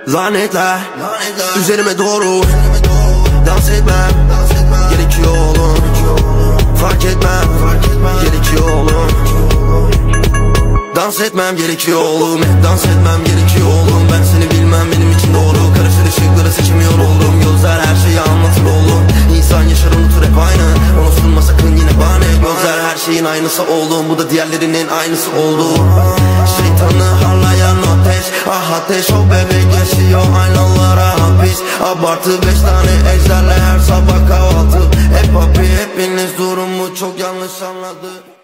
Lanetler üzerime doğru dans etmem gerekiyor oğlum. Fark etmem gerekiyor oğlum. Dans etmem gerekiyor oğlum. Dans etmem gerekiyor oğlum. Ben seni bilmem, benim için doğru. Karışır ışıkları seçemiyor oldum. Gözler her şeyi anlatır oğlum. İnsan yaşar unutur hep aynı. Onu sunma sakın yine bahane. Gözler her şeyin aynısı oğlum. Bu da diğerlerinin aynısı oldu. Şeytanı harlayan ateş, ah ateş o bebek yaşıyor aynalara hapis. Abartı 5 tane ejderle her sabah kahvaltı. Hep papi hepiniz durumu çok yanlış anladı.